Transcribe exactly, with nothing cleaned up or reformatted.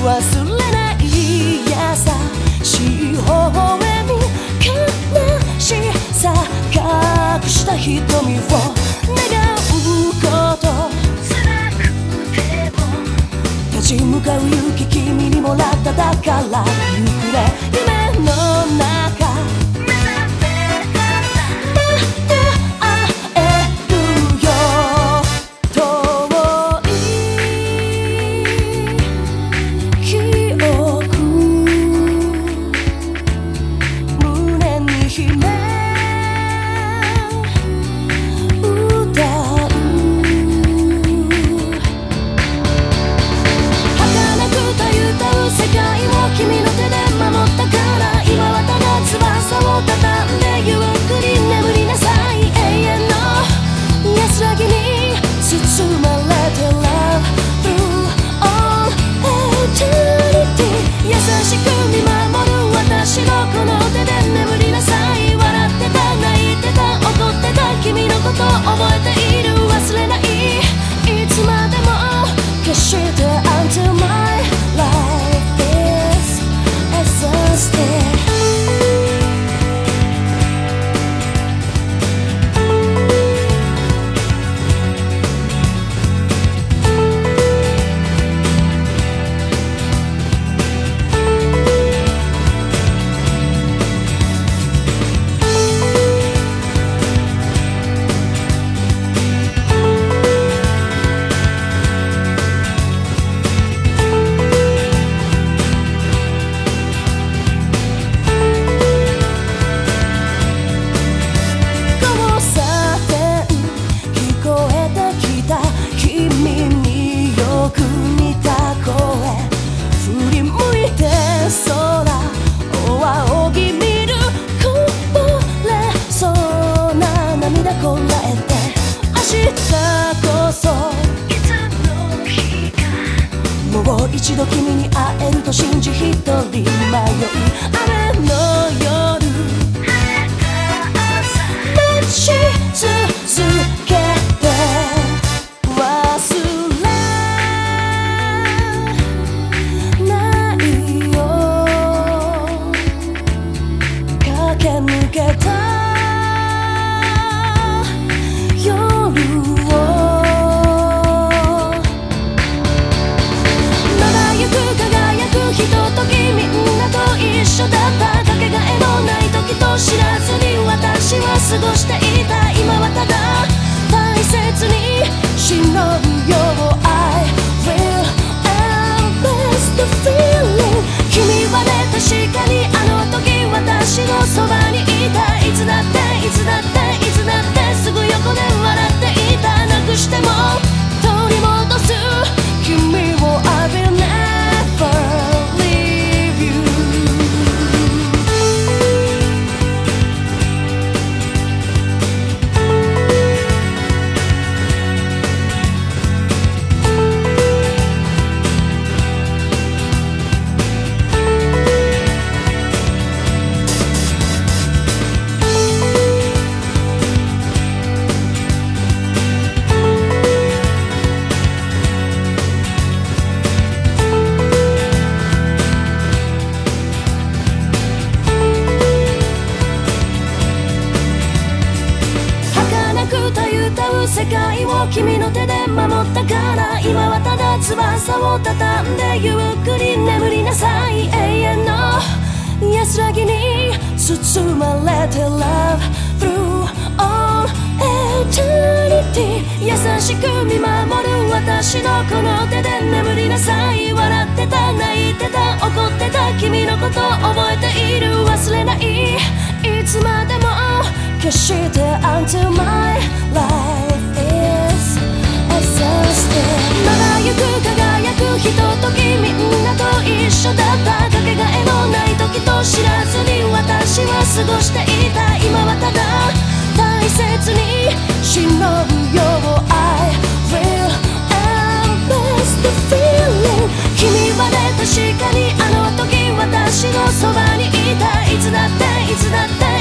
忘れない優しい微笑み悲しさ隠した瞳を願うこと辛くても立ち向かう勇気君にもらっただからゆっくり夢の中Until my life is exhausted. こらえて明日こそいつの日かもう一度君に会えると信じ一人迷い雨の夜晴れた朝待ち続けて忘れないよ駆け抜けた過ごしていた今はただ大切に忍ぶよ I will embrace the feeling 君はね確かにあの時私のそばにいたいつだっていつだっていつだってすぐ横で笑っていたなくしても取り戻す君を I will never leave you世界を君の手で守ったから今はただ翼を畳んでゆっくり眠りなさい永遠の安らぎに包まれて Love through all eternity 優しく見守る私のこの手で眠りなさい笑ってた泣いてた怒ってた君のこと覚えている忘れないいつまでも決して Until my life is exhausted 輝く輝くひとときみんなと一緒だったかけがえのない時と知らずに私は過ごしていた今はただ大切に忍ぶよ I will embrace the feeling 君はね確かにあの時私のそばにいたいつだっていつだって